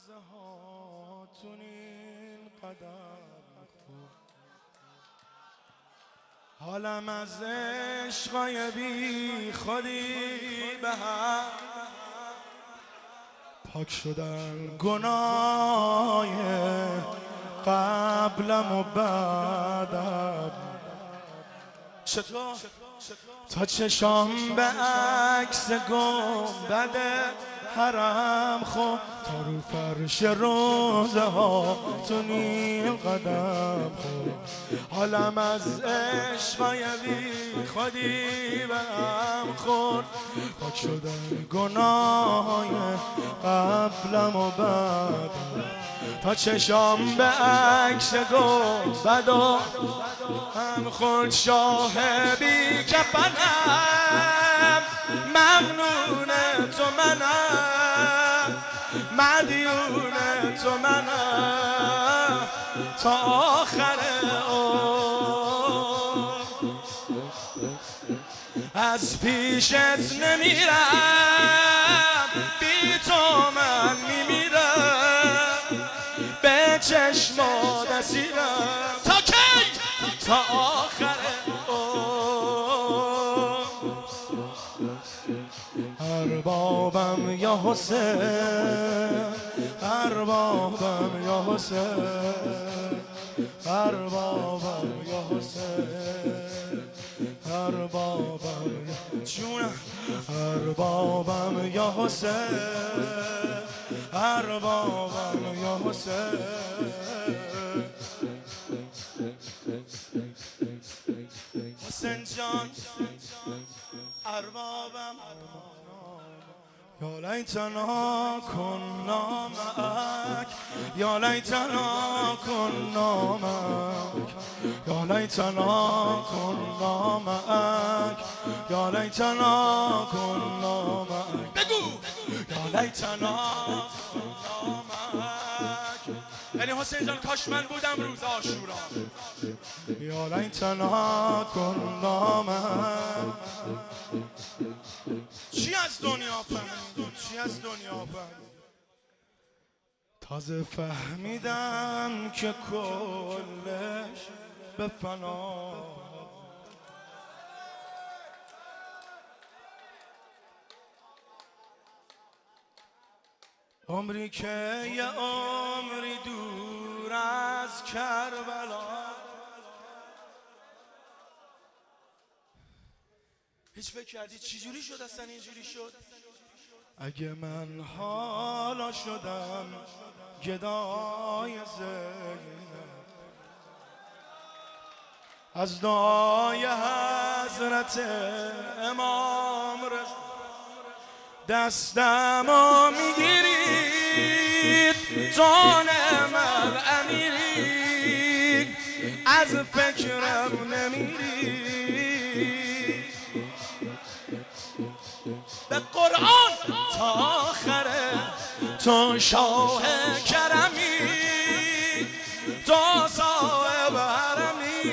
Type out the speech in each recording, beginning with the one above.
لحظه هاتون این قدم خوب حالم از عشقای بی خودی به هم پاک شدن گناه قبلم و بعدم چطور تا چشام به عکس گنبد حرم خود تا رو فرش روزه ها تو نیل قدم خود حالم از عشقای بی خودی به هم خورد پاک شدن گناه قبلم و بعدم تا چشام به عکس گنبد و هم خورد شاه بی کفنم ممنون تو منم مدیون تو منم تا آخر عمر از پیشت نمیرم بی تو من میمیرم به چشمات اسیرم تا کی؟ تا آخر اربابم یا حسین اربابم یا حسین اربابم یا حسین اربابم جونم اربابم یا حسین اربابم یا حسین حسین جان اربابم یا لیتنا کنا معک یا لیتنا کنا معک یا لیتنا کنا معک یا لیتنا کنا معک بگو یا لیتنا کنا معک یعنی حسین جان کاش من بودم روز عاشورا یا لیتنا کنا معک چی از دنیا فهمیدم چی از دنیا فهمیدم تازه فهمیدم که کلش به فنا عمری که یه عمری دور از کربلا هیچ فکر کردی چی جوری شد اصلا اینجوری شد اگه من حالا شدم گدای زینب از دعای حضرت امام رضا دستمو میگیرید جان من امیری از فکرم نمیری به قرآن تا آخره تو شاه کرمی تو صاحب حرمی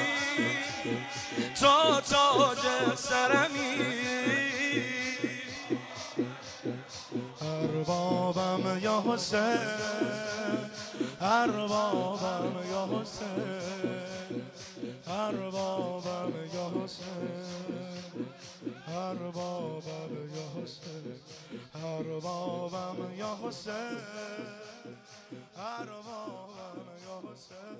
تو تاج سرمی اربابم یا حسین اربابم یا حسین اربابم یا حسین اربابم یا حسین اربابم یا حسین اربابم یا حسین